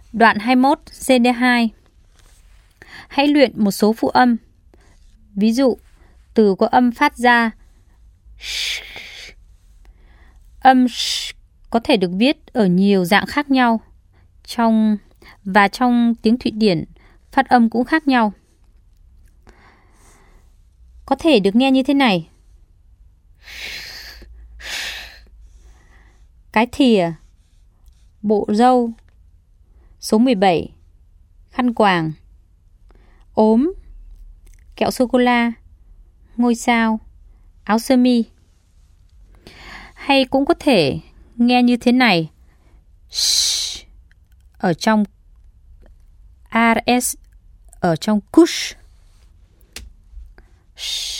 Đoạn 21 CD2. Hãy luyện một số phụ âm. Ví dụ, từ có âm phát ra sh. Âm sh có thể được viết ở nhiều dạng khác nhau. Trong tiếng Thụy Điển, phát âm cũng khác nhau. Có thể được nghe như thế này. Cái thìa, bộ râu. Số 17. Khăn quàng. Ốm, kẹo sô-cô-la, ngôi sao, áo sơ mi. Hay cũng có thể nghe như thế này. Sh, ở trong RS, ở trong kush. Sh.